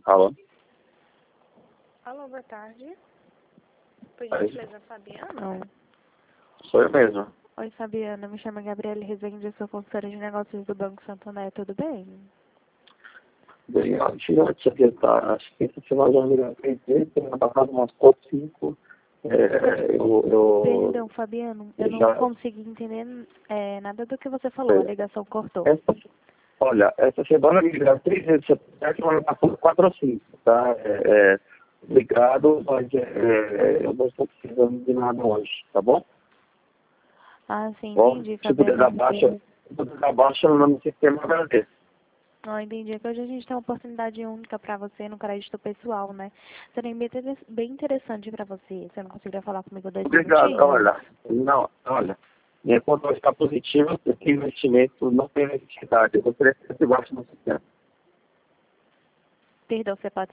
Alô? Alô, boa tarde. Por gentileza, Fabiano? Sou eu mesmo. Oi, Fabiana. Me chamo Gabriele Rezende, eu sou consultora de negócios do Banco Santander. Tudo bem? Bem, ó, deixa eu te adiantar. Acho que esse final já virou 3 vezes, tem passado umas 4, 5. Perdão, Fabiano. Eu não consegui entender nada do que você falou. A ligação cortou. Olha, essa semana me ligaram 3 vezes, semana passada 4 ou 5, tá? Obrigado, mas eu não estou precisando de nada hoje, tá bom? Ah, sim, Bom, entendi, se puder dar Fabiano. baixa no nome do sistema, agradeço. Não, entendi. É que hoje a gente tem uma oportunidade única para você no crédito pessoal, né? Seria bem interessante para você. Você não conseguiria falar comigo 2 Obrigado, minutinhos? olha, minha conta está positiva, porque investimento não tem necessidade, eu gostaria que você baixe no sistema. Perdão, você pode